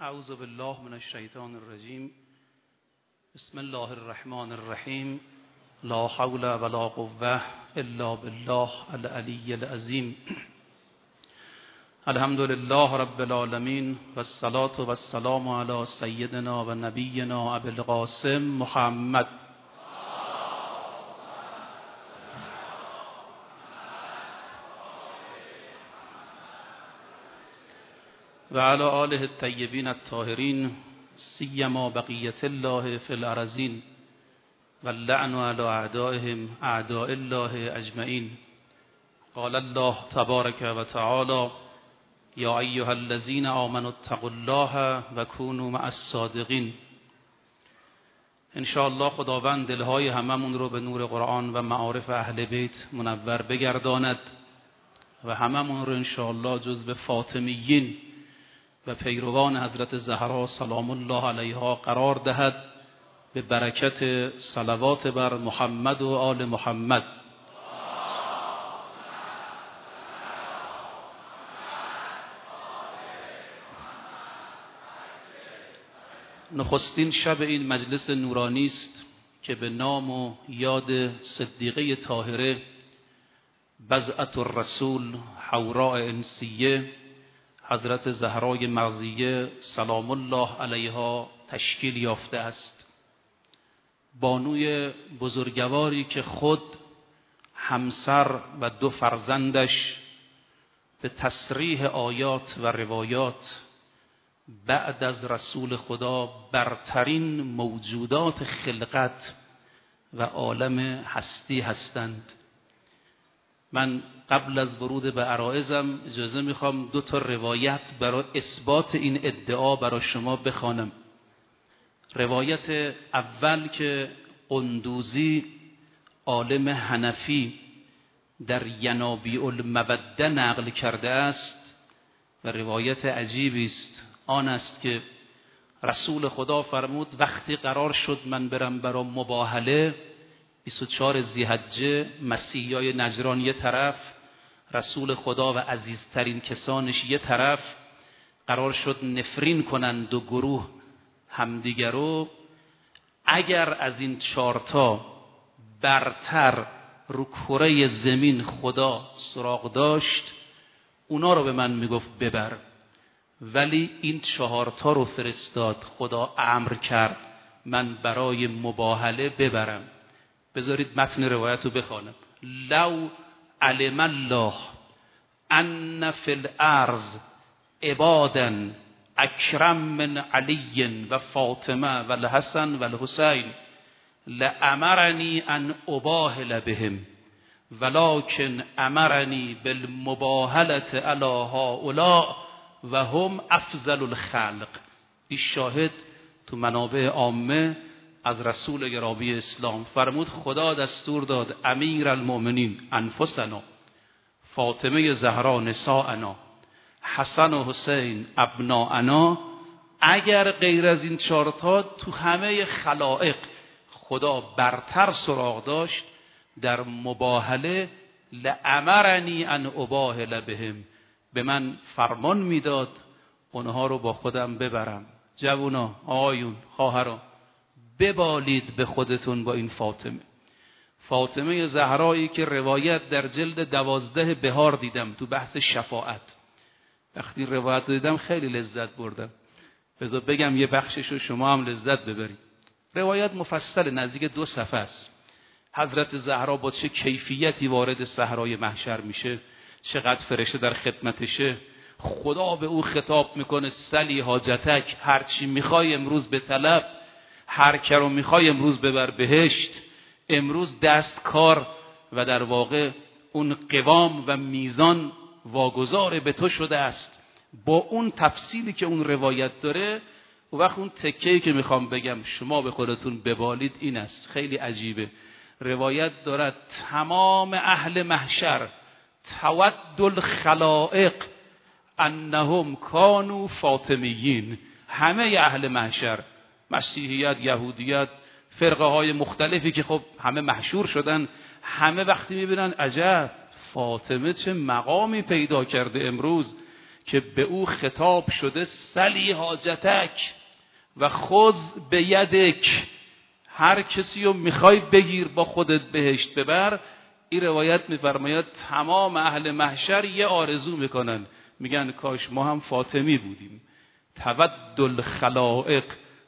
اعوذ بالله من الشیطان الرجیم. بسم الله الرحمن الرحیم. لا حول ولا قوة الا بالله العلی العظیم. الحمد لله رب العالمین و الصلاة و السلام علی سیدنا و نبینا ابی القاسم محمد و علی آله الطیبین الطاهرین سیما بقیت الله فی الارضین و اللعن علی اعدائهم اعداء الله اجمعین. قال الله تبارک و تعالی یا ایها الذین آمنوا اتقوا الله و کونوا مع الصادقین. ان شاء الله خداوند دلهای هممون رو به نور قرآن و معارف اهل بیت منور بگرداند و هممون رو ان شاء الله جزو فاطمیین و پیروان حضرت زهرا سلام الله علیها قرار دهد به برکت صلوات بر محمد و آل محمد. نخستین شب این مجلس نورانی است که به نام و یاد صدیقه طاهره بضعة الرسول حوراء انسیه حضرت زهرای مغزیه سلام الله علیها تشکیل یافته است. بانوی بزرگواری که خود، همسر و دو فرزندش به تصریح آیات و روایات بعد از رسول خدا برترین موجودات خلقت و عالم هستی هستند. من قبل از ورود به عرایضم اجازه میخوام 2 روایت برای اثبات این ادعا برای شما بخوانم. روایت اول که قندوزی عالم حنفی در ینابیع الموده نقل کرده است و روایت عجیبی است. آن است که رسول خدا فرمود وقتی قرار شد من برم برای مباهله 24 ذی‌حجه، مسیحیای نجران یه طرف، رسول خدا و عزیزترین کسانش یه طرف، قرار شد نفرین کنند 2 گروه همدیگرو. اگر از این 4 برتر رو کره زمین خدا سراغ داشت اونا رو به من میگفت ببر، ولی این 4 رو فرستاد، خدا امر کرد من برای مباهله ببرم. بذارید متن روایت رو بخوانم. لو علم الله ان فی الارض عبادا اکرم من علی و فاطمه و الحسن و الحسین لامرنی ان اباهل بهم ولکن امرنی بالمباهله علی هؤلاء و هم افضل الخلق. این شاهد تو منابع عامه از رسول گرامی اسلام فرمود خدا دستور داد امیر المؤمنین انفسنا، فاطمه زهرا نساءنا، حسن و حسین ابناءنا، اگر غیر از این 4 تو همه خلائق خدا برتر سراغ داشت در مباهله لامرنی ان اباهل بهم، به من فرمان میداد اونها رو با خودم ببرم. جوونا، آقایون، خواهران، ببالید به خودتون با این فاطمه زهرایی که روایت در جلد 12 بهار دیدم تو بحث شفاعت. وقتی روایت دیدم خیلی لذت بردم. بذار بگم یه بخشش رو شما هم لذت ببرید. روایت مفصل نزدیک 2 صفحه است. حضرت زهرا با چه کیفیتی وارد صحرای محشر میشه، چقدر فرشته در خدمتشه، خدا به او خطاب میکنه سلی حاجتک، هر چی میخوای امروز به طلب، هر که رو میخوای امروز ببر بهشت، امروز دست کار و در واقع اون قوام و میزان واگذار به تو شده است. با اون تفصیلی که اون روایت داره و وقت اون تکه‌ای که میخوام بگم شما به خودتون ببالید این است. خیلی عجیبه. روایت دارد تمام اهل محشر تود الخلائق انهم کانوا فاطمیین، همه اهل محشر، مسیحیت، یهودیت، فرقه های مختلفی که خب همه محشور شدن، همه وقتی میبینن عجب فاطمه چه مقامی پیدا کرده امروز که به او خطاب شده سلی حاجتک و خذ به یدک، هر کسی رو میخوای بگیر با خودت بهشت ببر. این روایت میفرماید تمام اهل محشر یه آرزو میکنن، میگن کاش ما هم فاطمی بودیم. تود الخلائق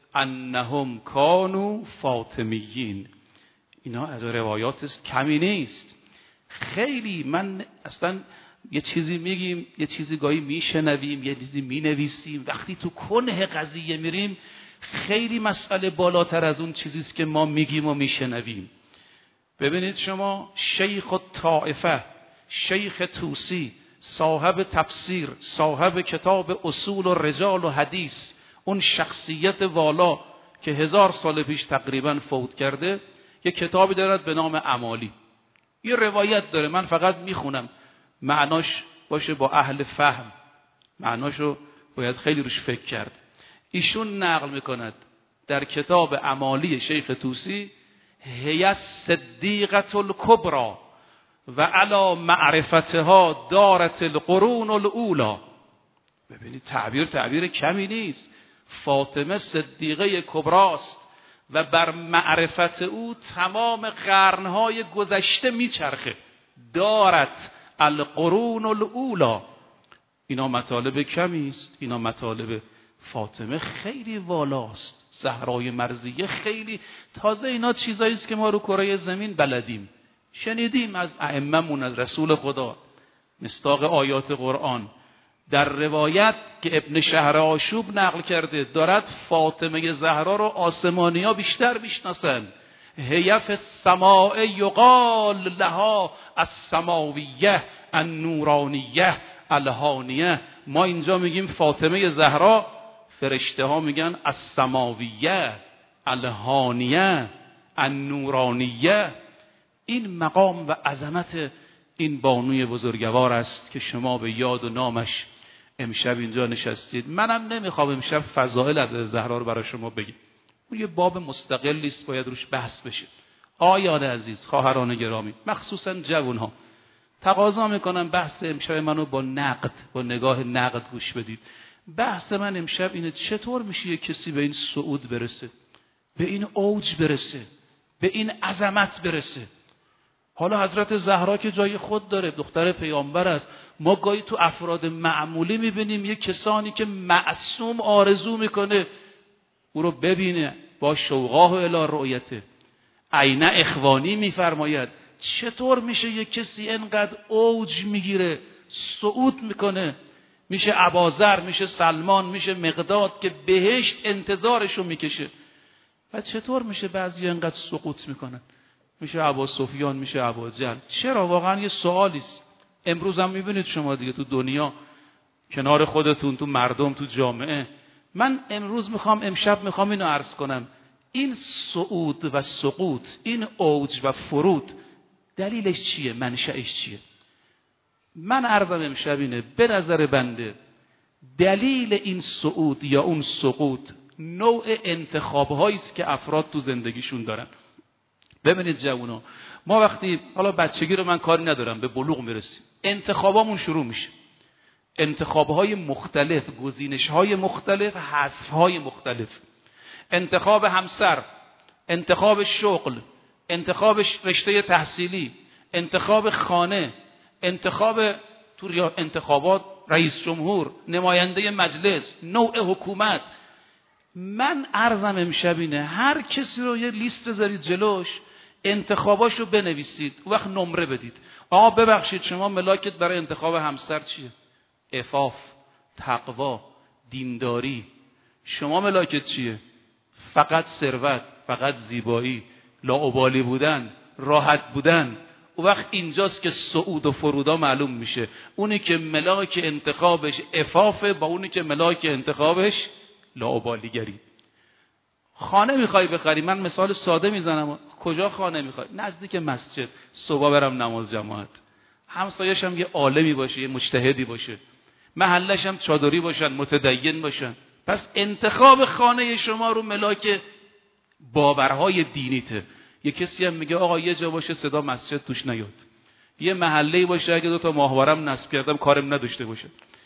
انهم کانوا فاطمیین. اینا از روایات کمی نیست. خیلی من اصلا یه چیزی میگیم، یه چیزی گاهی میشنویم، یه چیزی مینویسیم، وقتی تو کنه قضیه میریم خیلی مسئله بالاتر از اون چیزیست که ما میگیم و میشنویم. ببینید شما شیخ الطائفه، شیخ طوسی، صاحب تفسیر، صاحب کتاب اصول و رجال و حدیث، اون شخصیت والا که 1000 سال پیش تقریبا فوت کرده، یه کتابی دارد به نام اعمالی. یه روایت داره، من فقط میخونم، معناش باشه با اهل فهم، معناشو باید خیلی روش فکر کرد. ایشون نقل میکند در کتاب اعمالی شیخ طوسی: هی صدیقة الکبری و علی معرفتها دارت القرون الاولی. ببینید تعبیر کمی نیست. فاطمه صدیقه کبراست و بر معرفت او تمام قرنهای گذشته میچرخه. دارت القرون الاولی. اینا مطالب کمی است، اینا مطالب فاطمه خیلی والاست، زهرای مرضیه خیلی تازه. اینا چیزایی است که ما رو کره زمین بلدیم، شنیدیم از ائمه‌مون، از رسول خدا، مصداق آیات قرآن. در روایت که ابن شهر آشوب نقل کرده دارد فاطمه زهرا رو آسمانی‌ها بیشتر میشناسن. هیف السماء یقال لها السماویه النورانیه الهانیه. ما اینجا میگیم فاطمه زهرا، فرشته ها میگن السماویه الهانیه النورانیه. این مقام و عظمت این بانوی بزرگوار است که شما به یاد و نامش امشب اینجا نشستید. منم نمیخوام امشب فضائل حضرت زهرا رو برای شما بگم، اون یه باب مستقلی است، باید روش بحث بشه. آیان عزیز، خواهران گرامی، مخصوصا جوانها، تقاضا میکنم بحث امشب منو با نقد، با نگاه نقد گوش بدید. بحث من امشب اینه چطور میشه یک کسی به این صعود برسه، به این اوج برسه، به این عظمت برسه. حالا حضرت زهرا که جای خود داره، دختر پیامبر است. ما گاهی تو افراد معمولی میبینیم یک کسانی که معصوم آرزو میکنه او رو ببینه، با شوقاه الی رؤیته. عین اخوانی میفرماید چطور میشه یک کسی انقدر اوج میگیره، صعود میکنه، میشه اباذر، میشه سلمان، میشه مقداد که بهشت انتظارشو میکشه، و چطور میشه بعضی انقدر سقوط میکنن، میشه ابا سفیان، میشه ابا جهل. چرا؟ واقعا یه سوالی است. امروز هم میبینید شما دیگه تو دنیا، کنار خودتون، تو مردم، تو جامعه. من امروز امشب میخوام اینو عرض کنم، این صعود و سقوط، این اوج و فرود، دلیلش چیه؟ منشأش چیه؟ من عرضم امشب اینه، به نظر بنده دلیل این صعود یا اون سقوط نوع انتخاب‌هایی است که افراد تو زندگیشون دارن. ببینید جوونا، ما وقتی، حالا بچگی رو من کاری ندارم، به بلوغ میرسیم، انتخابامون شروع میشه. انتخاب‌های مختلف، گزینش‌های مختلف، حذف‌های مختلف. انتخاب همسر، انتخاب شغل، انتخاب رشته تحصیلی، انتخاب خانه، انتخابات رئیس جمهور، نماینده مجلس، نوع حکومت. من عرضم امشب اینه، هر کسی رو یه لیست بذارید جلوش، انتخاباشو بنویسید، وقت نمره بدید. آقا ببخشید شما ملاکت برای انتخاب همسر چیه؟ عفاف، تقوا، دینداری. شما ملاکت چیه؟ فقط ثروت، فقط زیبایی، لاابالی بودن، راحت بودن. اون وقت اینجاست که صعود و فرودا معلوم میشه. اونی که ملاک انتخابش عفافه با اونی که ملاک انتخابش لاابالیگری. خانه میخوای بخری، من مثال ساده میزنم، کجا خانه میخوای؟ نزدیک مسجد، صبح برم نماز جماعت، همسایه‌ش هم یه عالمی باشه، یه مجتهدی باشه، محلش هم چادری باشن، متدین باشن. پس انتخاب خانه شما رو ملاک باورهای دینیته. یه کسی هم میگه آقا یه جا باشه صدا مسجد توش نیاد، یه محله‌ای باشه اگه 2 تا ماهوارم نصب کردم کارم نداشته باشه.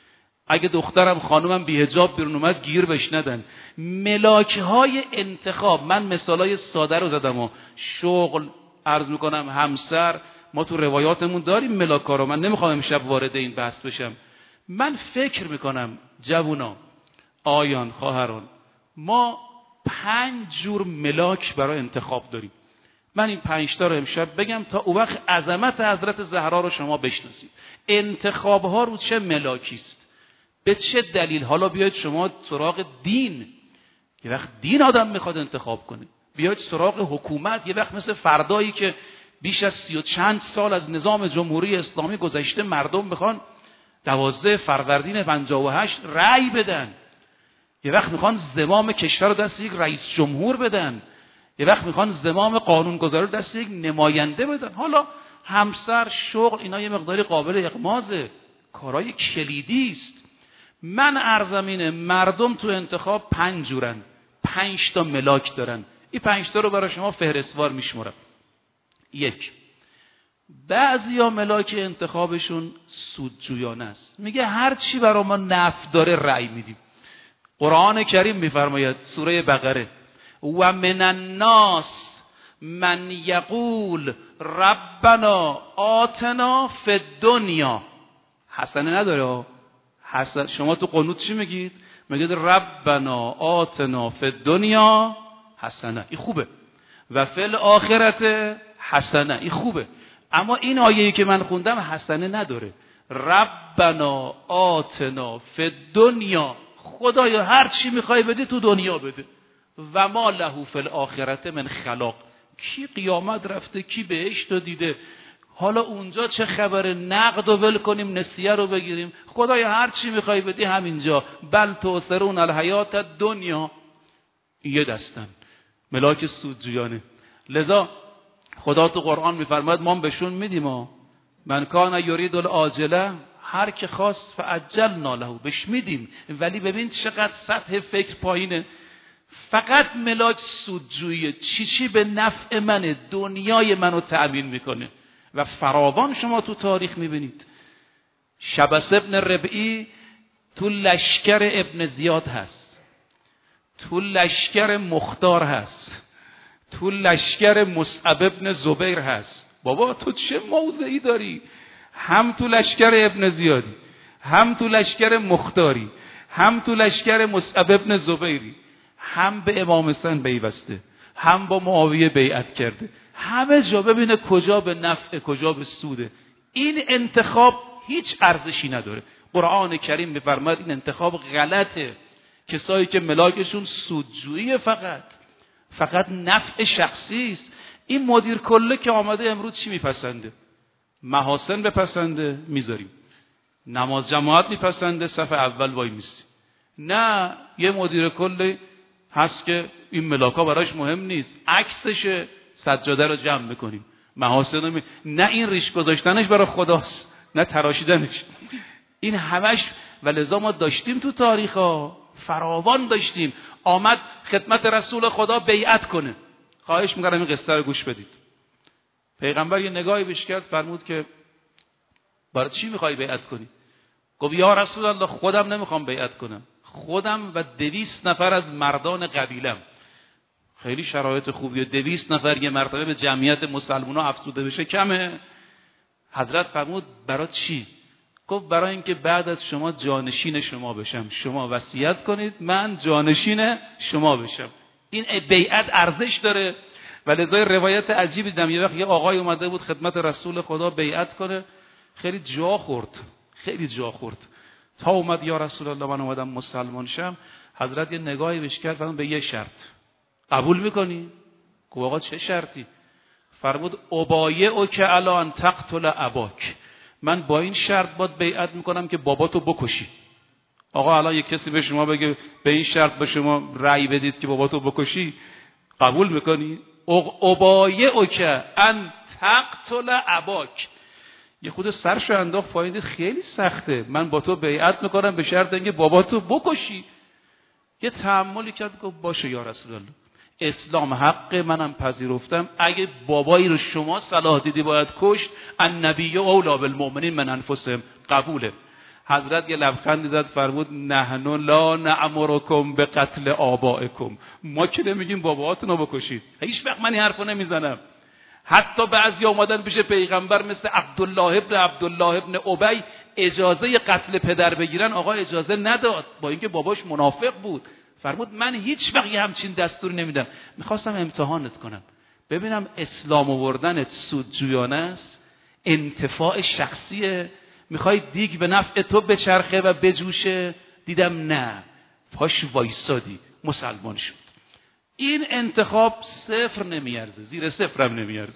اگه دخترم خانومم بی حجاب بیرون اومد گیر بهش ندن. ملاک‌های انتخاب، من مثالای ساده رو زدم و شغل، عرض میکنم همسر، ما تو روایاتمون داریم ملاک‌ها رو. من نمیخوام امشب وارد این بحث بشم. من فکر میکنم جوونا، آیان، خواهران، ما 5 جور ملاک برای انتخاب داریم. من این 5 تا رو امشب بگم تا اون وقت عظمت حضرت زهرا رو شما بشناسید. انتخاب ها رو چه ملاکی است؟ به چه دلیل؟ حالا بیاید شما سراغ دین، یه وقت دین آدم میخواد انتخاب کنه. بیاید سراغ حکومت، یه وقت مثل فردایی که بیش از 30 و چند سال از نظام جمهوری اسلامی گذشته، مردم میخوان 12 فروردین 58 رأی بدن. یه وقت میخوان زمام کشور رو دست یک رئیس جمهور بدن. یه وقت میخوان زمام قانونگذاری رو دست یک نماینده بدن. حالا همسر، شغل، اینا یه مقداری قابل اغماضه، کارهای کلیدی است. من عرضم اینه مردم تو انتخاب 5 جورن، 5 تا ملاک دارن. این 5 تا رو برای شما فهرستوار میشمرم. 1، بعضیا ملاک انتخابشون سودجویانه است. میگه هر چی برای ما نفع داره رأی میدیم. قرآن کریم میفرماید سوره بقره: و من الناس من یقول ربنا آتنا فی الدنیا. حسنه نداره. حسن شما تو قنوت چی میگید؟ میگید ربنا آتنا فی الدنیا حسنه، این خوبه. و فی الاخرت حسنه، این خوبه. اما این آیه‌ای که من خوندم حسنه نداره. ربنا آتنا فی الدنیا، خدایا هر چی میخوای بده تو دنیا بده. و ما له فی الاخرت من خلاق، کی قیامت رفته، کی بهشت رو دیده، حالا اونجا چه خبره، نقد رو ول کنیم نسیه رو بگیریم. خدایا هر چی میخوای بدی همینجا. بل تؤثرون الحیات الدنیا. یه دستن ملاک سودجویانه. لذا خدا تو قرآن میفرماید ما بهشون میدیم. من کان یرید العاجله، هر که خواست فعجلنا له، بهش میدیم. ولی ببین چقدر سطح فکر پایینه. فقط ملاک سودجویی، چی به نفع منه، دنیای منو تأمین میکنه. و فراوان شما تو تاریخ میبینید. شبس ابن ربعی تو لشکر ابن زیاد هست، تو لشکر مختار هست، تو لشکر مصعب ابن زبیر هست. بابا تو چه موضعی داری؟ هم تو لشکر ابن زیادی، هم تو لشکر مختاری، هم تو لشکر مصعب ابن زبیری، هم به امام حسین پیوسته، هم با معاویه بیعت کرده. همه جا ببینه کجا به نفع، کجا به سوده. این انتخاب هیچ ارزشی نداره. قرآن کریم می‌فرماید این انتخاب غلطه. کسایی که ملاکشون سودجویی، فقط نفع شخصی است. این مدیر کله که آمده امروز چی میپسنده؟ محاسن بپسنده میذاریم، نماز جماعت میپسنده صف اول وای میسی. نه، یه مدیر کله هست که این ملاکا براش مهم نیست، عکسش سجاده رو جمع میکنیم، محاسن رو نه این ریش گذاشتنش برای خداست، نه تراشیدنش. این همش. و لذا ما داشتیم تو تاریخا فراوان داشتیم. آمد خدمت رسول خدا بیعت کنه. خواهش میکنم این قصه رو گوش بدید. پیغمبر یه نگاهی بهش کرد، فرمود که برای چی میخوای بیعت کنی؟ گفت یا رسول الله خودم نمیخوام بیعت کنم، خودم و 200 نفر از مردان قبیلم. خیلی شرایط خوبیه، 200 نفر یه مرتبه به جمعیت مسلمان‌ها افزوده بشه کمه. حضرت فرمود برای چی؟ گفت برای اینکه بعد از شما جانشین شما بشم. شما وصیت کنید من جانشین شما بشم. این بیعت ارزش داره. ولذا روایت عجیبی دیدم، یه وقت یه آقای اومده بود خدمت رسول خدا بیعت کنه، خیلی جا خورد. تا اومد یا رسول الله من اومدم مسلمان شم. حضرت یه نگاهی بهش کرد، فرمود به یه شرط قبول میکنی؟ گفت آقا چه شرطی؟ فرمود ابایعک علی ان تقتل اباک، من با این شرط باید بیعت میکنم که باباتو بکشی. آقا الان یک کسی به شما بگه به این شرط به شما رأی بدید که باباتو بکشی، قبول میکنی؟ ابایعک ان تقتل اباک. یه خود سرشو انداخت پایین، خیلی سخته. من با تو بیعت میکنم به شرط اینکه باباتو بکشی. یه تأملی کرد، گفت باشه یا رسول الله، اسلام حق منم پذیرفتم. اگه بابایی رو شما صلاح دیدی باید کشت، النبی اولی بالمؤمنین من انفسهم، قبوله. حضرت یه لبخندی زد فرمود نحن لا نأمرکم به قتل آبائکم، ما که نمیگیم باباهاتون رو بکشید. هیچ وقت من این حرفو نمیزنم. حتی بعضی اومدن پیش پیغمبر مثل عبدالله ابن ابی اجازه قتل پدر بگیرن، آقا اجازه نداد با اینکه باباش منافق بود. فرمود من هیچ وقت همچین دستور نمیدم. میخواستم امتحانت کنم ببینم اسلام آوردنت سودجویانه است، انتفاع شخصیه، میخوای دیگ به نفع تو بچرخه و بجوشه؟ دیدم نه، پاش وایسادی، مسلمان شد. این انتخاب صفر نمیارزه، زیر صفر هم نمیارزه.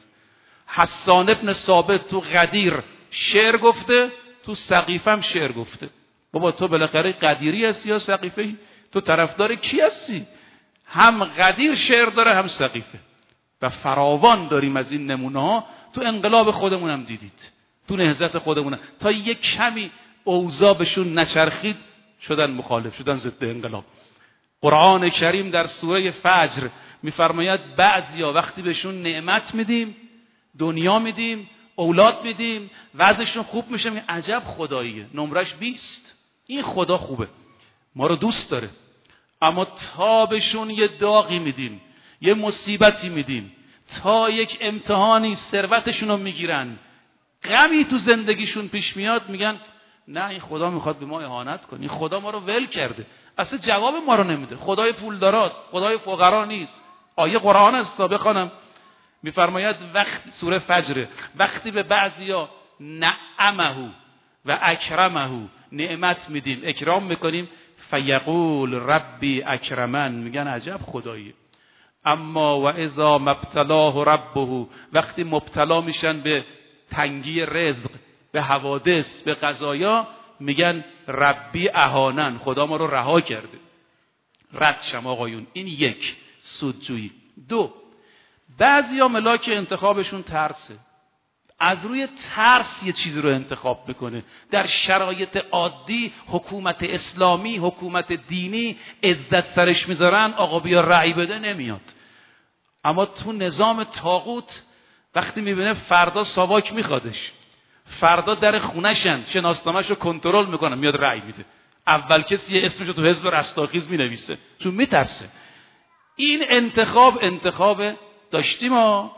حسان ابن ثابت تو غدیر شعر گفته، تو سقیفه هم شعر گفته. بابا تو بالاخره قدیری هستی یا سقیفه‌ای؟ تو طرفدار کی هستی؟ هم غدیر شعر داره هم سقیفه و فراوان داریم از این نمونه ها. تو انقلاب خودمون هم دیدید، تو نهضت خودمون تا یک کمی اوضاع بهشون نچرخید شدن مخالف، شدن ضد انقلاب. قرآن کریم در سوره فجر میفرماید بعضیا وقتی بهشون نعمت میدیم، دنیا میدیم، اولاد میدیم، وضعشون خوب میشه، میگن عجب خداییه، نمرش 20، این خدا خوبه، ما رو دوست داره. اما تا بهشون یه داغی میدیم، یه مصیبتی میدیم، تا یک امتحانی ثروتشون رو میگیرن، غمی تو زندگیشون پیش میاد، میگن نه این خدا میخواد به ما اهانت کنه، این خدا ما رو ول کرده، اصلا جواب ما رو نمیده، خدای پولداراست، خدای فقرا نیست. آیه قرآن است تا بخوانم. میفرماید وقتی سوره فجر، وقتی به بعضیا نعمه و اکرمه نعمت میدیم، اکرام میکنیم، فیقول ربی اکرمن، میگن عجب خداییه. اما و اذا مبتلاه ربه، وقتی مبتلا میشن به تنگی رزق، به حوادث، به قضایا، میگن ربی اهانن، خدا ما رو رها کرده. رد شم آقایون. این یک، سودجویی. دو، بعضیا ملاک انتخابشون ترسه، از روی ترس یه چیزی رو انتخاب میکنه. در شرایط عادی حکومت اسلامی، حکومت دینی عزت سرش میذارن، آقا بیا رأی بده، نمیاد. اما تو نظام طاغوت وقتی میبینه فردا ساواک میخوادش، فردا در خونه‌شن، شناسنامه‌ش رو کنترل میکنن، میاد رأی میده. اول کسی اسمش رو تو حزب رستاخیز مینویسه، چون میترسه. این انتخاب داشتیم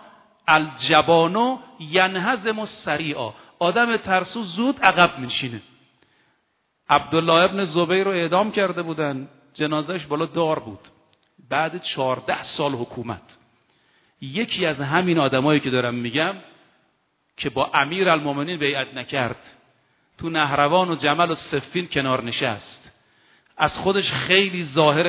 الجبانو ینهزم سریعا، آدم ترسو زود عقب میشینه. عبدالله ابن زبیر رو اعدام کرده بودن، جنازهش بالا دار بود، بعد 14 سال حکومت. یکی از همین آدمایی که دارم میگم که با امیرالمومنین بیعت نکرد، تو نهروان و جمل و صفین کنار نشست، از خودش خیلی ظاهر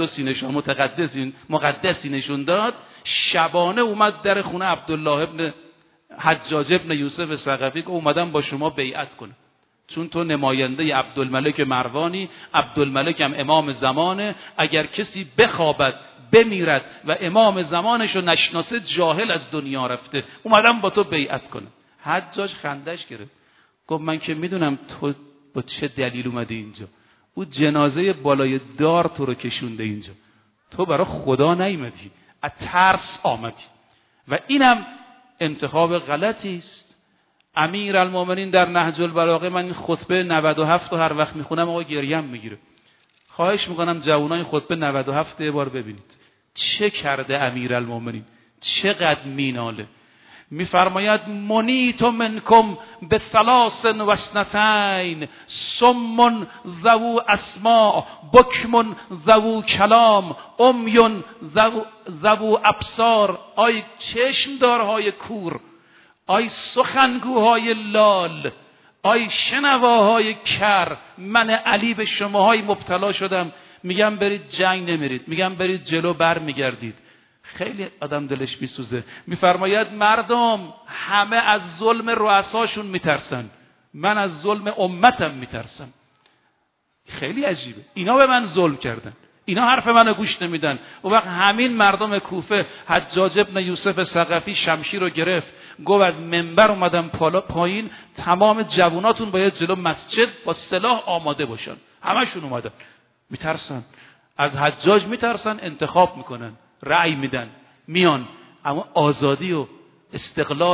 مقدسی نشون داد، شبانه اومد در خونه عبدالله ابن حجاج ابن یوسف ثقفی که اومدم با شما بیعت کنه، چون تو نماینده عبدالملک مروانی، عبدالملک هم امام زمانه، اگر کسی بخوابد بمیرد و امام زمانشو نشناسه جاهل از دنیا رفته، اومدم با تو بیعت کنه. حجاج خندش گرفت، گفت من که میدونم تو با چه دلیل اومدی اینجا، او جنازه بالای دار تو رو کشونده اینجا، تو برای خدا نیومدی، از ترس آمدی. و اینم انتخاب غلطی است. امیرالمومنین در نهج البلاغه، من این خطبه 97 رو هر وقت میخونم آقا گریم میگیره. خواهش میکنم جوانای خطبه 97 یه بار ببینید چه کرده امیرالمومنین، چقدر میناله. میفرماید منیت منکم به ثلاث و اثنتین صم ذو اسماء بکم ذو کلام عمی ذو ابصار. آی چشمدارهای کور، آی سخنگوهای لال، آی شنواهای کر، من علی به شماهای مبتلا شدم. میگم برید جنگ نمیرید، میگم برید جلو بر میگردید. خیلی آدم دلش میسوزه. میفرماید مردم همه از ظلم رؤساشون میترسن، من از ظلم امتم میترسم. خیلی عجیبه، اینا به من ظلم کردن، اینا حرف منو گوش نمیدن. و وقت همین مردم کوفه، حجاج ابن یوسف ثقفی شمشیر رو گرفت، گفت از منبر اومدم پایین، تمام جواناتون باید جلو مسجد با سلاح آماده باشن. همشون اومدن، میترسن از حجاج، میترسن، انتخاب میکنن، رأی میدن، میان. اما آزادی و استقلال و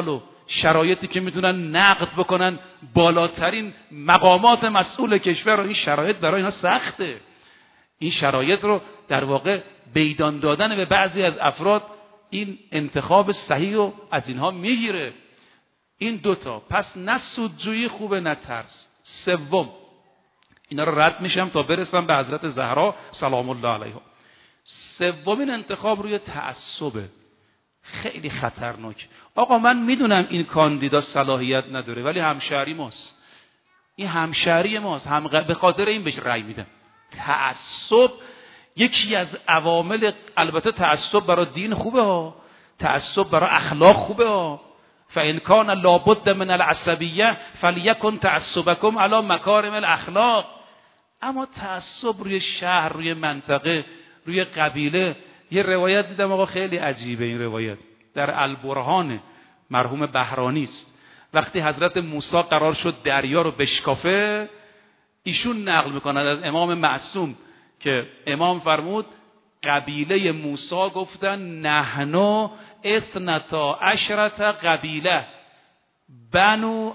شرایطی که میتونن نقد بکنن بالاترین مقامات مسئول کشور رو. این شرایط برای اینا سخته. این شرایط رو در واقع بیدان دادن به بعضی از افراد این انتخاب صحیح رو از اینها میگیره. این دوتا، پس نه سودجویی خوبه نه ترس. سوم، اینا رو رد میشم تا برسم به حضرت زهرا سلام الله علیها. سومین انتخاب روی تعصبه، خیلی خطرناک. آقا من میدونم این کاندیدا صلاحیت نداره ولی همشهری ماست، این همشهری ماست، به خاطر این بهش رأی میدم. تعصب یکی از عوامل، البته تعصب برای دین خوبه ها، تعصب برای اخلاق خوبه ها. فإن كان لابد من العصبیه فلیکن تعصبکم علی مکارم الاخلاق. اما تعصب روی شهر، روی منطقه، روی قبیله. یه روایت دیدم آقا خیلی عجیبه، این روایت در البرهان مرحوم بهرانی است. وقتی حضرت موسی قرار شد دریا رو بشکافه، ایشون نقل میکند از امام معصوم که امام فرمود قبیله موسی گفتن نحنو 12 قبیله بنو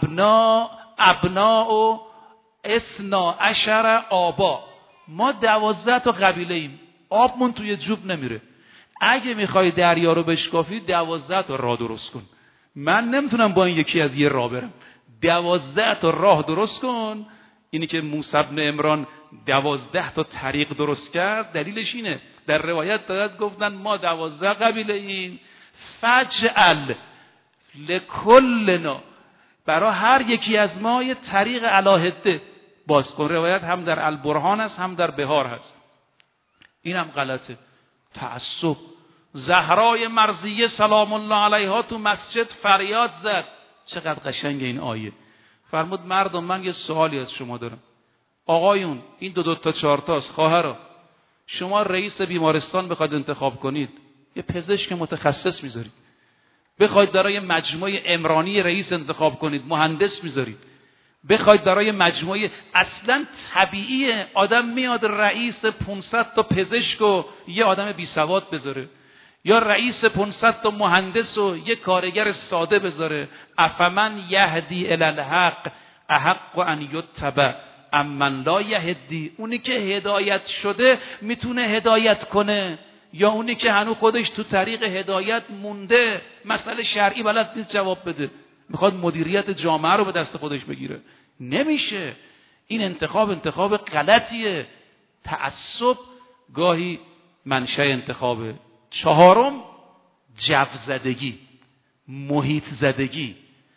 ابناء 12 آبا. ما 12 تا قبیله ایم، آبمون توی جوب نمیره. اگه میخوای دریا رو بشکافی 12 تا راه درست کن. من نمیتونم با این یکی از یه راه برم. 12 تا راه درست کن. اینی که موسی بن عمران 12 تا طریق درست کرد دلیلش اینه. در روایت دارد گفتن ما 12 قبیله ایم، فجعل لکلنا، برای هر یکی از ما یه طریق علاهده باز کن. روایت هم در البرهان است هم در بهار هست. این هم غلطه. تعصب. زهرای مرضیه سلام الله علیها تو مسجد فریاد زد. چقدر قشنگ این آیه. فرمود مردم من یه سوالی از شما دارم. آقایون این دو تا 4 تاست. خواهرا شما رئیس بیمارستان بخواید انتخاب کنید، یه پزشک متخصص میذارید. بخواید برای مجموعه عمرانی رئیس انتخاب کنید، مهندس میذارید. بخواید برای مجموعه اصلا طبیعیه، آدم میاد رئیس 500 تا پزشک و یه آدم بی سواد بذاره، یا رئیس 500 تا مهندس و یه کارگر ساده بذاره. افمن یهدی الی الحق احق ان یتبع امن لا یهدی. اونی که هدایت شده میتونه هدایت کنه، یا اونی که هنوز خودش تو طریق هدایت مونده، مسئله شرعی بلد نیست جواب بده، میخواد مدیریت جامعه رو به دست خودش بگیره. نمیشه. این انتخاب غلطیه. تعصب گاهی منشأ انتخابه. 4، جو زدگی، محیط زدگی،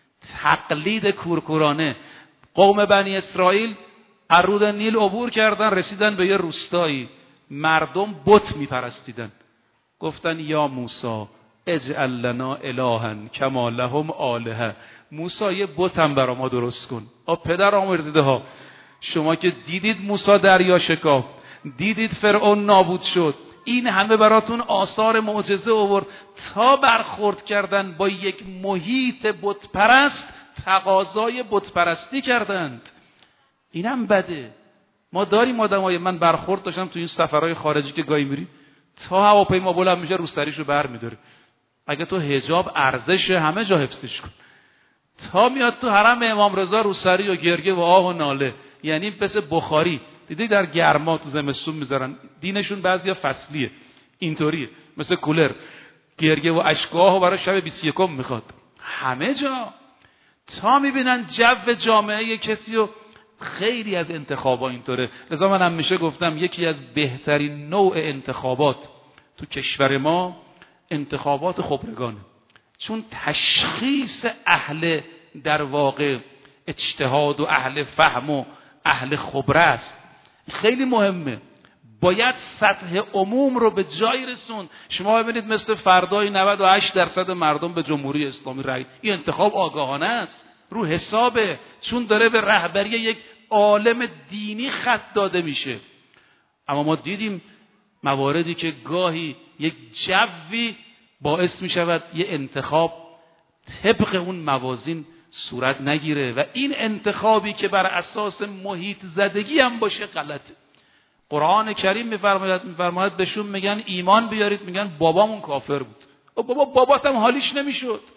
تقلید کورکورانه. قوم بنی اسرائیل از رود نیل عبور کردن، رسیدن به یه روستایی، مردم بت میپرستیدن. گفتن یا موسی اجعل لنا الها کما لهم آلهه. موسی یه بت هم برا ما درست کن. پدر آمرزیده ها، شما که دیدید موسی دریا شکافت، دیدید فرعون نابود شد، این همه براتون آثار معجزه آورد، تا برخورد کردن با یک محیط بت پرست تقاضای بت پرستی کردند. اینم بده. ما داریم آدمای، من برخورد داشتم تو این سفرهای خارجی که گاهی میری، تا هواپیما بلند میشه روسریشو برمی‌داره. اگه تو حجاب ارزش همه جا حفظش کن. تا میاد تو حرم امام رضا روسری و گرگه و آه و ناله، یعنی مثل بخاری. دیدی در گرما تو زمستون میذارن، دینشون بعضیا فصلیه، اینطوریه، مثل کولر، گرگه و اشکاه برای شب 21 میخواد. همه جا تا میبینن جو جامعه کسی و خیلی از انتخابا اینطوره. لذا من همیشه گفتم یکی از بهترین نوع انتخابات تو کشور ما انتخابات خبرگانه، چون تشخیص اهل در واقع اجتهاد و اهل فهم و اهل خبره است. خیلی مهمه. باید سطح عموم رو به جای رسون. شما ببینید مثل فردای 98% مردم به جمهوری اسلامی رأی. این انتخاب آگاهانه است، رو حسابه، چون داره به رهبری یک عالم دینی خط داده میشه. اما ما دیدیم مواردی که گاهی یک جوی باعث میشود یه انتخاب طبق اون موازین صورت نگیره و این انتخابی که بر اساس محیط زدگی هم باشه غلطه. قرآن کریم میفرماید بهشون میگن ایمان بیارید، میگن بابامون کافر بود. بابات هم حالیش نمیشد.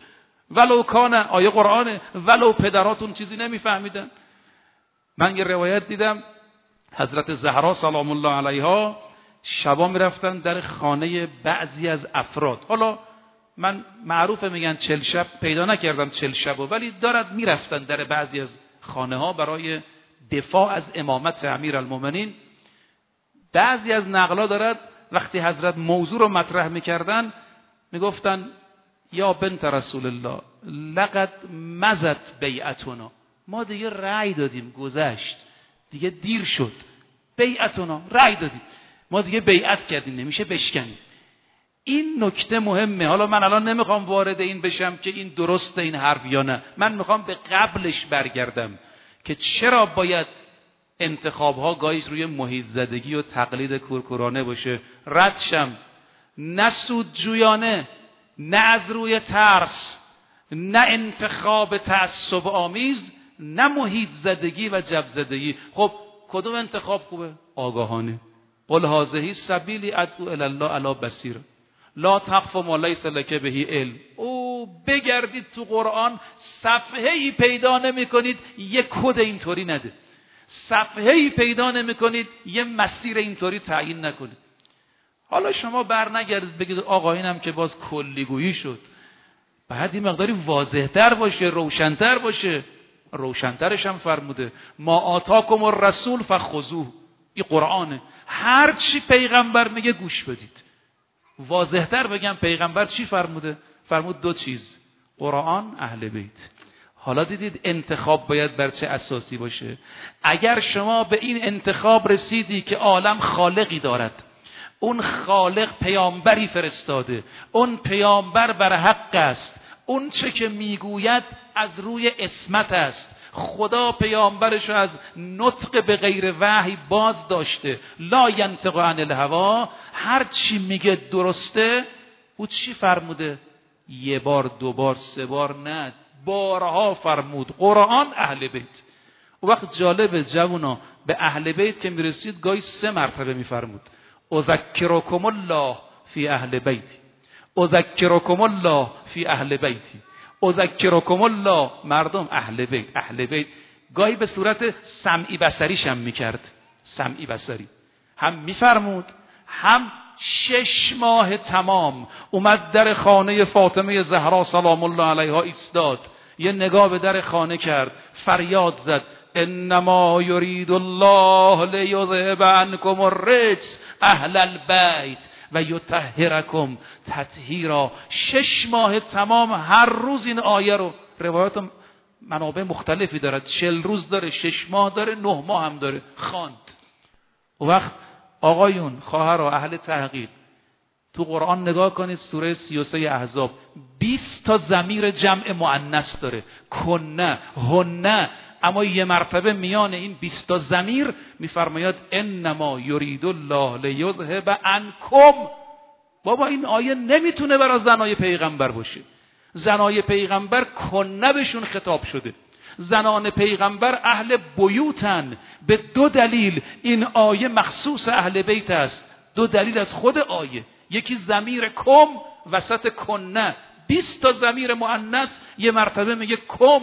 ولو کان آیه قرآنه، ولو پدراتون چیزی نمیفهمیدن. من یه روایت دیدم حضرت زهرا سلام الله علیها شبا میرفتن در خانه بعضی از افراد. حالا من معروفه میگن 40 شب، پیدا نکردم 40 شب، ولی دارد میرفتن در بعضی از خانه ها برای دفاع از امامت امیرالمومنین. بعضی از نقلا دارد وقتی حضرت موضوع رو مطرح میکردن میگفتن یا بنت رسول الله لقد مزت بیعتنا، ما دیگه رأی دادیم، گذشت دیگه، دیر شد، بیعتنا رأی دادیم، ما دیگه بیعت کردیم، نمیشه بشکنیم. این نکته مهمه. حالا من الان نمیخوام وارد این بشم که این درسته این حرف یا نه، من میخوام به قبلش برگردم که چرا باید انتخاب‌ها گاهی روی محیط زدگی و تقلید کورکورانه باشه. ردشم نه سودجویانه، نه از روی ترس، نه انتخاب تعصب آمیز، نه محیط زدگی و جب زدگی. خب کدوم انتخاب خوبه؟ آگاهانه. قل هذه سبیلی ادعو الی الله علی بصیره لا تخف ما لیس لک به علم. او بگردید تو قرآن صفحه‌ای پیدا نمی‌کنید یه کد اینطوری نده، صفحه‌ای پیدا نمی‌کنید یه مسیر اینطوری تعیین نکنید. حالا شما برنگردید بگید آقا اینم که باز کلیگویی شد، باید این مقداری واضح‌تر باشه، روشن‌تر باشه. روشن‌ترش هم فرموده ما آتاکم الرسول فخذوه. این قرآنه، هر چی پیغمبر میگه گوش بدید. واضح‌تر بگم پیغمبر چی فرموده؟ فرمود دو چیز، قرآن، اهل بیت. حالا دیدید انتخاب باید بر چه اساسی باشه. اگر شما به این انتخاب رسیدی که عالم خالقی دارد، اون خالق پیامبری فرستاده، اون پیامبر بر حق است، اون چه که میگوید از روی عصمت است، خدا پیامبرش از نطق به غیر وحی باز داشته، لا ینطق عن الهوا، هر چی میگه درسته. او چی فرموده؟ یه بار، دو بار، سه بار نه، بارها فرمود قرآن، اهل بیت. و وقت جالبه جوونا، به اهل بیت که میرسید گاهی 3 مرتبه میفرمود اذکرکم الله فی اهل بیتی، اذکرکم الله فی اهل بیتی، اذکرکم الله. مردم اهل بیت، اهل بیت. گاهی به صورت سمعی بصریش هم میکرد، سمعی بصری هم میفرمود، هم 6 ماه تمام اومد در خانه فاطمه زهرا سلام الله علیها ایستاد، یه نگاه به در خانه کرد، فریاد زد انما یرید الله لیذهب عنکم الرجس اهل البیت و یطهرکم تطهیرا. 6 ماه تمام هر روز این آیه رو، روایات منابع مختلفی دارد، 40 روز داره، 6 ماه داره، 9 ماه هم داره، خواند. و وقت آقایون، خواهرها، اهل تحقیق، تو قرآن نگاه کنید سوره 33 احزاب 20 تا ضمیر جمع مؤنث داره، کنه، هنه، اما یه مرتبه میان این 20 تا ضمیر میفرماید انما یرید الله لیذهب عنکم. بابا این آیه نمیتونه برای زنای پیغمبر باشه. زنای پیغمبر کنه بهشون خطاب شده، زنان پیغمبر اهل بیوتن. به 2 دلیل این آیه مخصوص اهل بیت است. 2 دلیل از خود آیه، یکی ضمیر کم وسط کنه، 20 تا ضمیر مؤنث یه مرتبه میگه کم.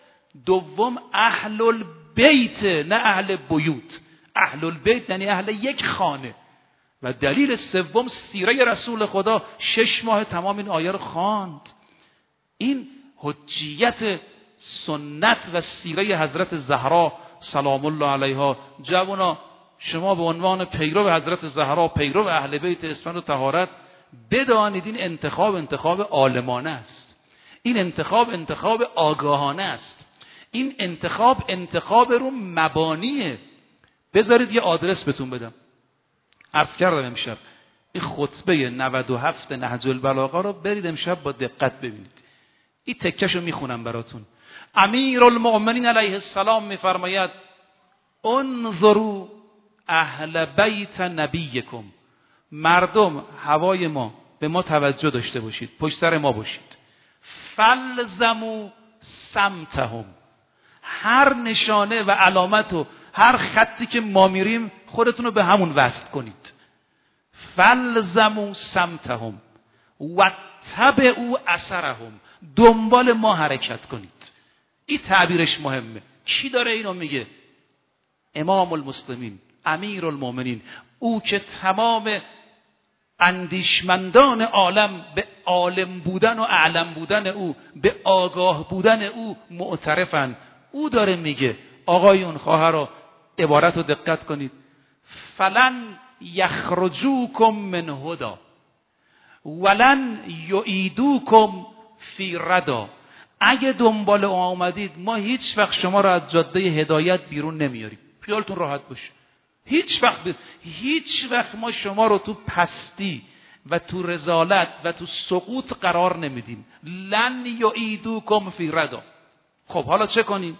دوم اهل البیت، نه اهل بیوت. اهل البیت یعنی اهل یک خانه. و دلیل سوم سیره رسول خدا 6 ماه تمام این آیه رو خواند. این حجیت سنت و سیره حضرت زهرا سلام الله علیها. جوانا، شما به عنوان پیرو حضرت زهرا، پیرو اهل بیت اسمت و طهارت، بدانید این انتخاب عالمانه است. این انتخاب آگاهانه است. این انتخاب رو مبانیه. بذارید یه آدرس بهتون بدم. عرض کردم امشب این خطبه 97 نهج البلاغه رو برید امشب با دقت ببینید. این تکهشو میخونم براتون. امیرالمؤمنین علیه السلام میفرماید انظروا اهل بیت نبیکم. مردم هوای ما، به ما توجه داشته باشید، پشت سر ما باشید. فلزموا سمتهم. هر نشانه و علامت و هر خطی که ما میریم خودتون رو به همون وصل کنید. فلزموا سمتهم واتبعوا اثرهم. دنبال ما حرکت کنید. این تعبیرش مهمه. کی داره اینو میگه؟ امام المسلمین، امیر المؤمنین، او که تمام اندیشمندان عالم به عالم بودن و اعلم بودن او، به آگاه بودن او معترفن. او داره میگه آقایون خواهرها عبارت رو دقت کنید. فلن یخرجوکم من هدا ولن یعیدوکم فی ردا. اگه دنبال آمدید ما هیچ وقت شما را از جاده هدایت بیرون نمیاریم. خیالتون راحت باشه. هیچ وقت ما شما رو تو پستی و تو رذالت و تو سقوط قرار نمیدیم. لن یعیدوکم فی ردا. خب حالا چه کنیم؟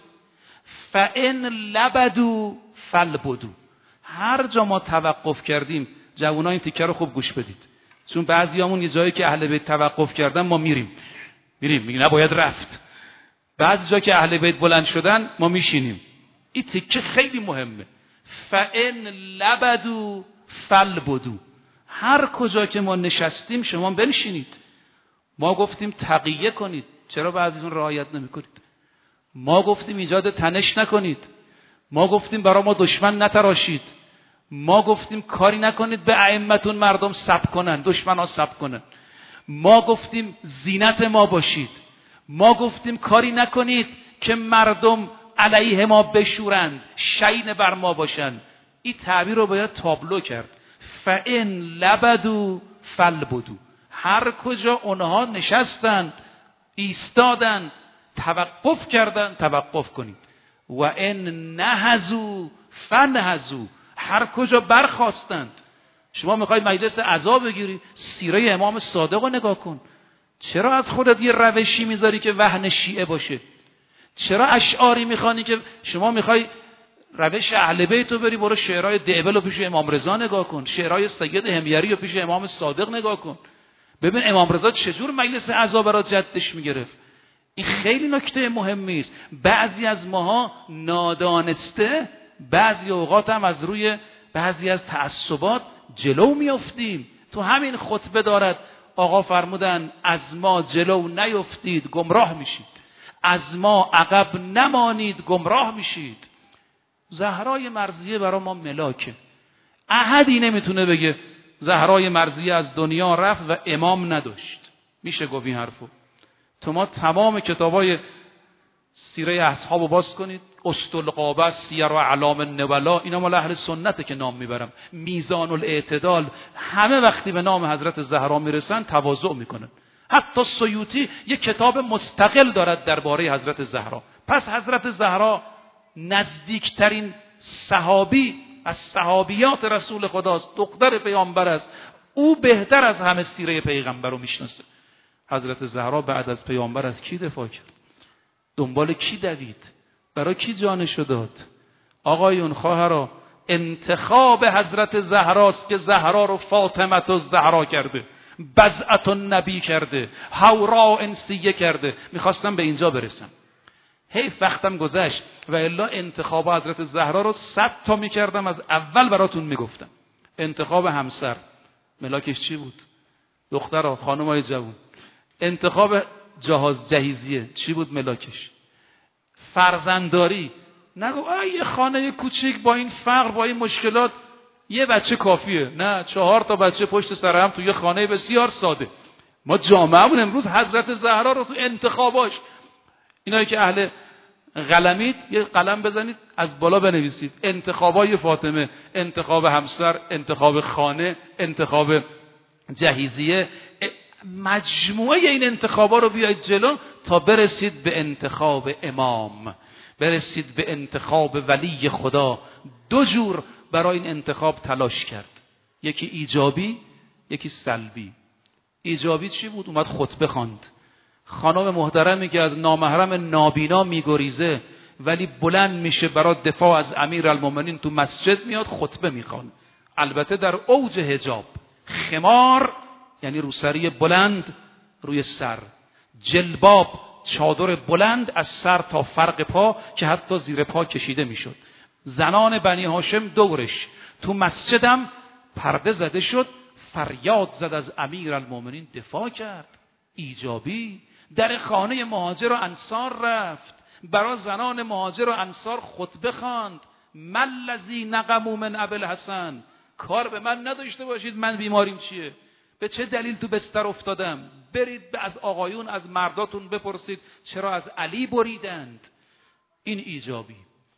فان لبدو فلبدو. هر جا ما توقف کردیم، جوونا این تیکه رو خوب گوش بدید، چون بعضیامون یه جایی که اهل بیت توقف کردن ما میریم میگه نباید رفت. بعضی جا که اهل بیت بلند شدن ما میشینیم. این تیکه خیلی مهمه. فان لبدو فلبدو. هر کجا که ما نشستیم شما بنشینید. ما گفتیم تقیه کنید، چرا بعضیتون رعایت نمیکنید؟ ما گفتیم ایجاد تنش نکنید. ما گفتیم برای ما دشمن نتراشید. ما گفتیم کاری نکنید به ائمتون مردم سب کنن، دشمنا سب کنن. ما گفتیم زینت ما باشید. ما گفتیم کاری نکنید که مردم علیه ما بشورند، شین بر ما باشند. این تعبیر رو باید تابلو کرد. فان لبدو فلبدو. هر کجا اونها نشستند، ایستادند، توقف کردند، توقف کنید. و ان نهزو فنهزو. هر کجا برخواستند. شما میخوای مجلس عزا بگیری، سیره امام صادق رو نگاه کن. چرا از خودت یه روشی میذاری که وهن شیعه باشه؟ چرا اشعاری میخوانی که شما میخوای روش اهل بیت رو بری؟ برو شعرهای دعبل رو پیش امام رضا نگاه کن، شعرهای سید همیری رو پیش امام صادق نگاه کن، ببین امام رضا چجور مجلس عزا برای جدش میگرفت. این خیلی نکته مهمی است. بعضی از ماها نادانسته، بعضی اوقات هم از روی بعضی از تعصبات جلو میافتیم. تو همین خطبه دارد آقا فرمودن از ما جلو نیفتید گمراه میشید، از ما عقب نمانید گمراه میشید. زهرای مرضیه برای ما ملاکه. احدی نمیتونه بگه زهرای مرضیه از دنیا رفت و امام نداشت. میشه گفت این حرفو؟ تو ما تمام کتابای سیره اصحابو باز کنید، اسطلقابه، سیر و اعلام النبلا، اینا مال اهل سنته که نام میبرم، میزان الاعتدال، همه وقتی به نام حضرت زهرا میرسن تواضع میکنن. حتی سیوطی یک کتاب مستقل دارد درباره حضرت زهرا. پس حضرت زهرا نزدیکترین صحابی از صحابیات رسول خداست، دختر پیامبر است. او بهتر از همه سیره پیغمبر رو میشناسه. حضرت زهرا بعد از پیامبر از کی دفاع کرد؟ دنبال کی دوید؟ برای کی جانشو داد؟ آقایون خواهرها، انتخاب حضرت زهراست که زهرا رو فاطمه الزهرا کرده، بضعة النبی کرده، حورا انسیه کرده. میخواستم به اینجا برسم، حیف وقتم گذشت، و الا انتخاب حضرت زهرا رو 100 تا میکردم از اول براتون میگفتم. انتخاب همسر، ملاکش چی بود؟ دخترها، خانمای جوان. انتخاب جهیزیه، چی بود ملاکش؟ فرزندداری. نگو یه خانه کوچیک با این فقر، با این مشکلات یه بچه کافیه. نه، 4 تا بچه پشت سر هم تو یه خانه بسیار ساده. ما جامعهمون امروز حضرت زهرا رو تو انتخاباش، اینایی که اهل قلمید یه قلم بزنید از بالا بنویسید: انتخابای فاطمه، انتخاب همسر، انتخاب خانه، انتخاب جهیزیه. مجموعه این انتخابا رو بیاید جلو تا برسید به انتخاب امام، برسید به انتخاب ولی خدا. 2 جور برای این انتخاب تلاش کرد، یکی ایجابی، یکی سلبی. ایجابی چی بود؟ اومد خطبه خواند. خانم محترمی که از نامحرم نابینا میگریزه ولی بلند میشه برای دفاع از امیرالمومنین تو مسجد میاد خطبه میخوان، البته در اوج حجاب، خمار یعنی روسری بلند روی سر، جلباب چادر بلند از سر تا فرق پا که حتی زیر پا کشیده میشد. زنان بنی هاشم دورش. تو مسجدم پرده زده شد، فریاد زد از امیرالمومنین دفاع کرد. ایجابی. در خانه مهاجر و انصار رفت، برای زنان مهاجر و انصار خطبه خواند. ملذی نقموا من ابوالحسن، کار به من نداشته باشید من بیماریم چیه، به چه دلیل تو بستر افتادم، برید از آقایون از مرداتون بپرسید چرا از علی بریدند. این ایجابی.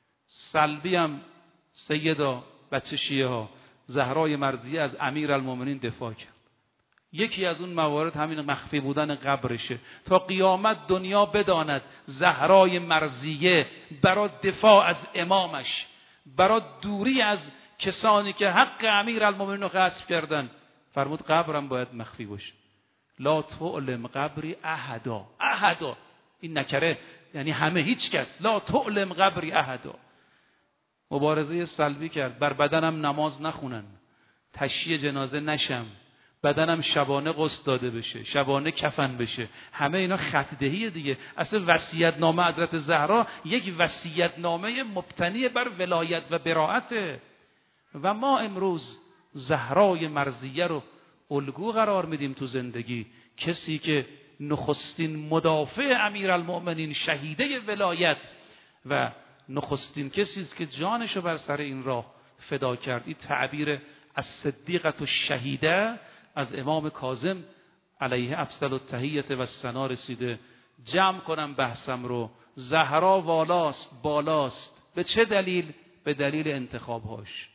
سلبی هم سیدا بچه شیعه ها زهرای مرضیه از امیرالمومنین دفاع کرد. یکی از اون موارد همین مخفی بودن قبرشه. تا قیامت دنیا بداند زهرای مرضیه برای دفاع از امامش، برای دوری از کسانی که حق امیرالمومنین رو غصب کردن، فرمود قبرم باید مخفی باشه. لا تعلم قبری احدا. احدا این نکره یعنی همه، هیچ کس. لا تعلم قبری احدا. مبارزه سلبی کرد. بر بدنم نماز نخونن، تشییع جنازه نشم، بدنم شبانه غسل داده بشه، شبانه کفن بشه. همه اینا خط‌دهی دیگه. اصلا وصیت‌نامه حضرت زهرا یک وصیت‌نامه مبتنی بر ولایت و براءته. و ما امروز زهرای مرضیه رو الگو قرار میدیم تو زندگی. کسی که نخستین مدافع امیرالمؤمنین، شهیده ولایت و نخستین کسی است که جانشو بر سر این راه فدا کرد. این تعبیر از صدیقه و شهیده از امام کاظم علیه افضل التحیه و الثنا رسیده. جمع کنم بحثم رو. زهرا والاست، بالاست. به چه دلیل؟ به دلیل انتخابهاش.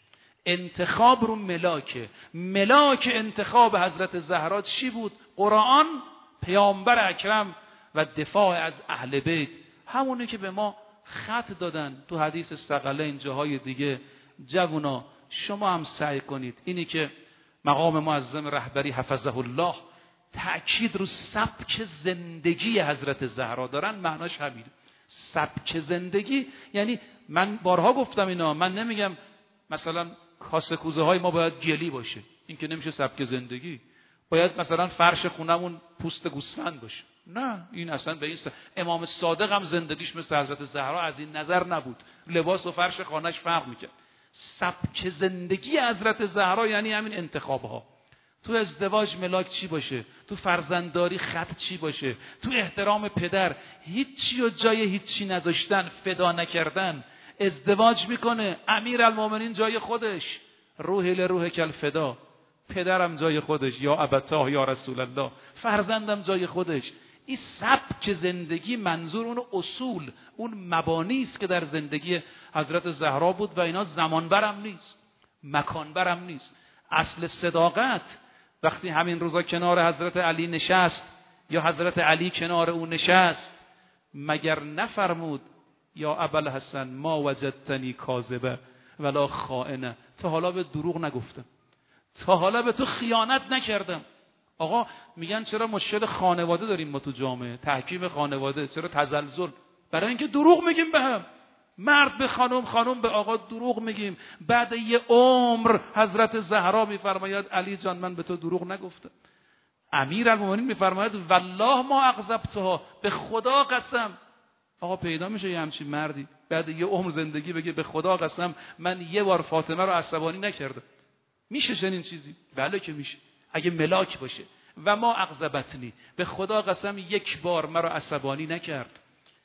انتخاب رو ملاکه. ملاک انتخاب حضرت زهرا چی بود؟ قرآن، پیامبر اکرم و دفاع از اهل بیت. همونه که به ما خط دادن تو حدیث ثقلین، جاهای دیگه. جوونا شما هم سعی کنید اینی که مقام معظم رهبری حفظه الله تأکید رو سبک زندگی حضرت زهرا دارن، معناش همین. سبک زندگی یعنی من بارها گفتم اینا، من نمیگم مثلا کاسه کوزه های ما باید گلی باشه، این که نمیشه سبک زندگی. باید مثلا فرش خونمون پوست گوسفند باشه، نه این اصلا به این امام صادق هم زندگیش مثل حضرت زهرا از این نظر نبود، لباس و فرش خانهش فرق میکرد. سبک زندگی حضرت زهرا یعنی همین انتخابها. تو ازدواج ملاک چی باشه، تو فرزندداری خط چی باشه، تو احترام پدر هیچی و جای هیچی نذاشتن، فدا نکردن. ازدواج میکنه امیرالمومنین جای خودش، روحی لروح کل فدا، پدرم جای خودش، یا ابتاه یا رسول الله، فرزندم جای خودش. این سبک زندگی منظور اون اصول، اون مبانی است که در زندگی حضرت زهرا بود و اینا زمان برم نیست، مکان برم نیست. اصل صداقت وقتی همین روزا کنار حضرت علی نشست یا حضرت علی کنار او نشست، مگر نفرمود یا ابوالحسن ما وجدتنی کاذبه ولا خائنه، تا حالا به دروغ نگفتم، تا حالا به تو خیانت نکردم. آقا میگن چرا مشکل خانواده داریم ما تو جامعه، تحکیم خانواده، چرا تزلزل؟ برای اینکه دروغ میگیم به هم، مرد به خانم، خانم به آقا دروغ میگیم. بعد یه عمر حضرت زهرا میفرماید علی جان من به تو دروغ نگفتم. امیرالمومنین میفرماید والله ما اغضبتها، به خدا قسم. آقا پیدا میشه یه همچین مردی بعد یه عمر زندگی بگه به خدا قسم من یه بار فاطمه رو عصبانی نکردم؟ میشه چنین چیزی؟ بله که میشه، اگه ملاک باشه. و ما اغضبتنی، به خدا قسم یک بار مرا عصبانی نکرد.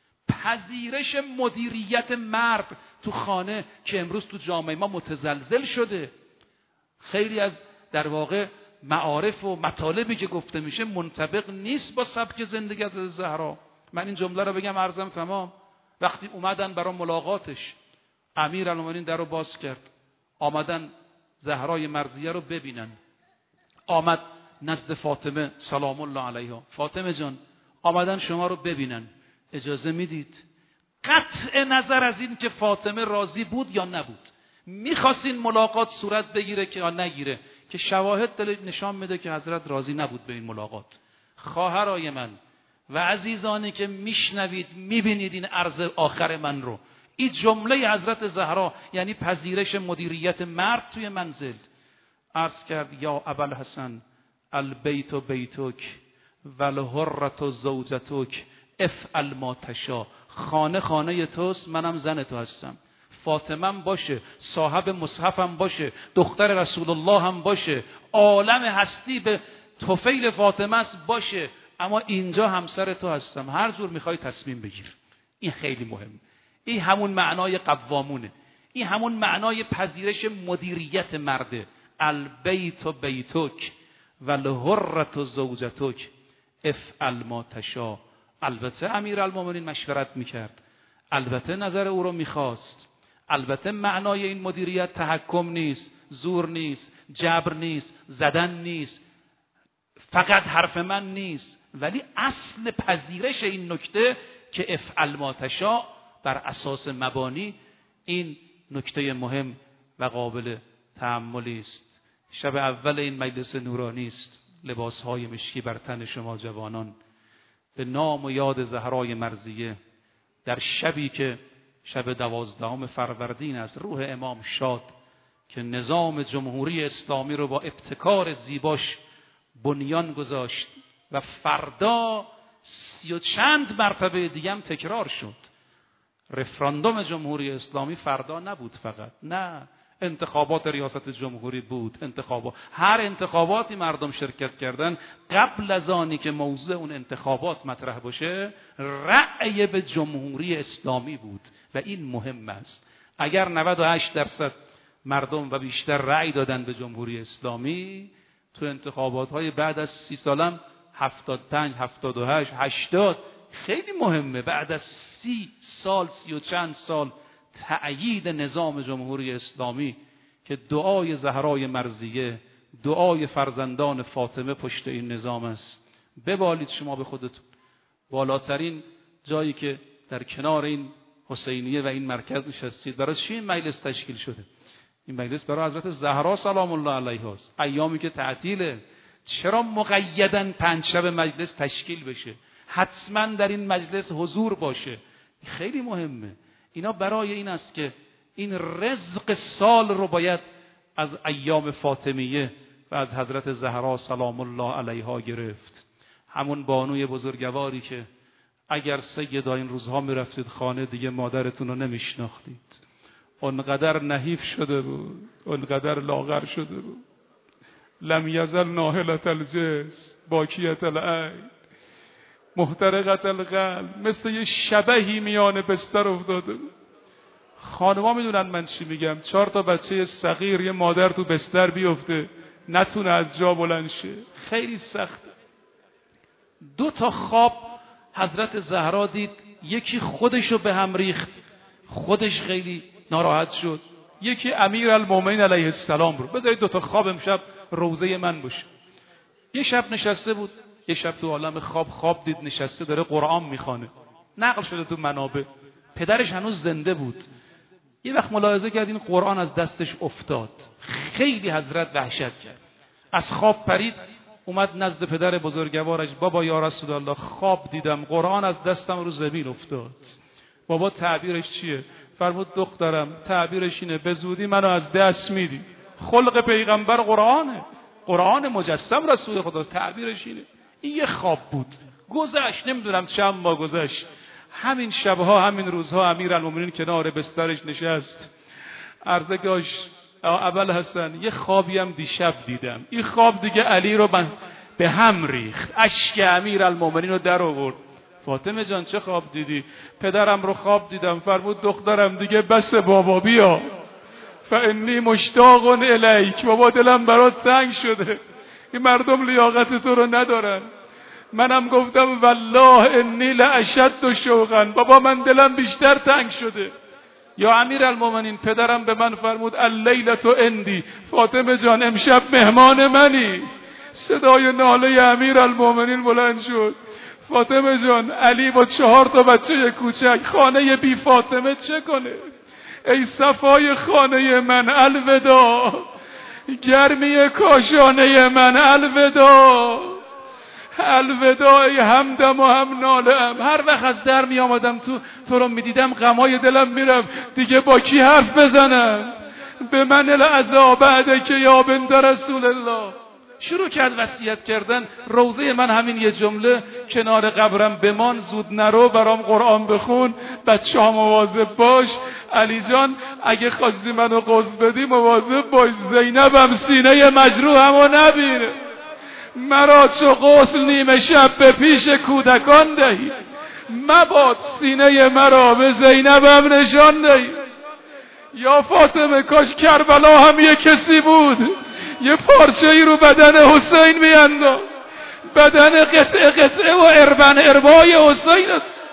پذیرش مدیریت مرد تو خانه که امروز تو جامعه ما متزلزل شده. خیلی از در واقع معارف و مطالبی که گفته میشه منطبق نیست با سبک زندگی حضرت زهرا. من این جمله رو بگم عرضم تمام. وقتی اومدن برای ملاقاتش، امیرالمومنین در رو باز کرد، آمدن زهرای مرضیه رو ببینن. آمد نزد فاطمه سلام الله علیها، فاطمه جان آمدن شما رو ببینن، اجازه میدید؟ قطع نظر از این که فاطمه راضی بود یا نبود، میخواستین ملاقات صورت بگیره که یا نگیره، که شواهد دلیل نشان میده که حضرت راضی نبود به این ملاقات. خواهرای من و عزیزانی که میشنوید میبینید این عرض آخر من رو، این جمله حضرت زهرا یعنی پذیرش مدیریت مرد توی منزل. عرض کرد یا ابوالحسن البیت بیتک والحرة زوجتک افعل ما تشاء. خانه خانه توست، منم زن تو هستم. فاطمه باشه، صاحب مصحفم باشه، دختر رسول الله هم باشه، عالم هستی به طفیل فاطمه است باشه، اما اینجا همسر تو هستم، هر جور میخوای تصمیم بگیر. این خیلی مهم. این همون معنای قوامونه، این همون معنای پذیرش مدیریت مرده. البیت بیتک و الحرة زوجتک افعل ما تشاء. البته امیرالمومنین مشورت میکرد، البته نظر او رو میخواست، البته معنای این مدیریت تحکم نیست، زور نیست، جبر نیست، زدن نیست، فقط حرف من نیست، ولی اصل پذیرش این نکته که افعل ما تشاء بر اساس مبانی، این نکته مهم و قابل تأملی است. شب اول این مجلس نورانی است. لباسهای مشکی بر تن شما جوانان، به نام و یاد زهرای مرضیه، در شبی که شب 12 فروردین است، روح امام شاد که نظام جمهوری اسلامی رو با ابتکار زیباش بنیان گذاشت و فردا 30 و چند مرتبه دیگه هم تکرار شد. رفراندوم جمهوری اسلامی فردا نبود فقط، نه، انتخابات ریاست جمهوری بود، هر انتخاباتی مردم شرکت کردن. قبل از آنی که موضوع اون انتخابات مطرح باشه، رأی به جمهوری اسلامی بود و این مهم است. اگر 98% مردم و بیشتر رأی دادن به جمهوری اسلامی، تو انتخابات‌های بعد از 30 سالم 75 78 80 خیلی مهمه. بعد از 30 سال 30 و چند سال تأیید نظام جمهوری اسلامی که دعای زهرای مرضیه، دعای فرزندان فاطمه پشت این نظام است. ببالید شما به خودتون. بالاترین جایی که در کنار این حسینیه و این مرکز نشستید، برای چی این مجلس تشکیل شده؟ این مجلس برای حضرت زهرا سلام الله علیها است. ایامی که تعطیله، چرا مقیداً 5 شب مجلس تشکیل بشه؟ حتما در این مجلس حضور باشه. خیلی مهمه. اینا برای این است که این رزق سال رو باید از ایام فاطمیه و از حضرت زهرا سلام الله علیها گرفت. همون بانوی بزرگواری که اگر سیدا این روزها میرفتید خانه دیگه مادرتون رو نمیشناختید. اونقدر نحیف شده بود، اونقدر لاغر شده بود. لم یزل ناهلت الجسم باکیت العین محترقت القلب، مثل یه شبحی میان بستر افتاده بود. خانما میدونن من چی میگم. 4 تا بچه صغیر، یه مادر تو بستر بیفته نتونه از جا بلند شه، خیلی سخته. 2 تا خواب حضرت زهرا دید، یکی خودشو به هم ریخت، خودش خیلی ناراحت شد. یکی امیرالمومنین علیه السلام رو. بذارید 2 تا خواب امشب روزه من باشه. یه شب نشسته بود، یه شب تو عالم خواب دید نشسته داره قرآن میخوانه، نقل شده تو منابع. پدرش هنوز زنده بود. یه وقت ملاحظه کرد این قرآن از دستش افتاد. خیلی حضرت وحشت کرد، از خواب پرید، اومد نزد پدر بزرگوارش. بابا یا رسول الله، خواب دیدم قرآن از دستم رو زمین افتاد. بابا تعبیرش چیه؟ فرمود دخترم تعبیرش اینه به زودی منو از دست میدی. خلق پیغمبر قرآنه، قرآن مجسم رسول خدا، تعبیرش اینه. این یه خواب بود، گذشت، نمیدونم چند ماه گذشت. همین شبها همین روزها امیرالمومنین کنار بسترش نشست، عرضه داشت ابوالحسن یه خوابی هم دیشب دیدم. این خواب دیگه علی رو به هم ریخت، اشک امیرالمومنین رو در آورد. فاطمه جان چه خواب دیدی؟ پدرم رو خواب دیدم. فرمود دخترم دیگه بس بابا، بیا فانی مشتاق الیک. بابا دلم برات تنگ شده، این مردم لیاقت تو رو ندارن. منم گفتم والله انی لاشد شوقا. بابا من دلم بیشتر تنگ شده. یا امیرالمومنین پدرم به من فرمود اللیلة عندی. فاطمه جان امشب مهمان منی. صدای ناله امیرالمومنین بلند شد. فاطمه جان علی با 4 تا بچه کوچک خانه بی فاطمه چه کنه؟ ای صفای خانه من الوداع، گرمی کاشانه من الوداع، الوداع. ای همدم و هم نالم. هر وقت از در می آمدم تو رو می دیدم غمای دلم میرفت. دیگه با کی حرف بزنم؟ به من العذاب بعد که یا بنت رسول الله. شروع کرد وصیت کردن. روضه من همین یه جمله، کنار قبرم بمان، زود نرو، برام قرآن بخون، بچه ها مواظب باش. علی جان اگه خواستی منو قصد بدی مواظب باش، زینبم سینه مجروحمو نبینه. مرا چو غسل نیمه شب به پیش کودکان دهی، مباد سینه مرا به زینبم نشان دهی. یا فاطمه کاش کربلا هم یه کسی بود یه پارچه ای رو بدن حسین میانداخت، بدن قطعه قطعه و اربن اربای حسین است.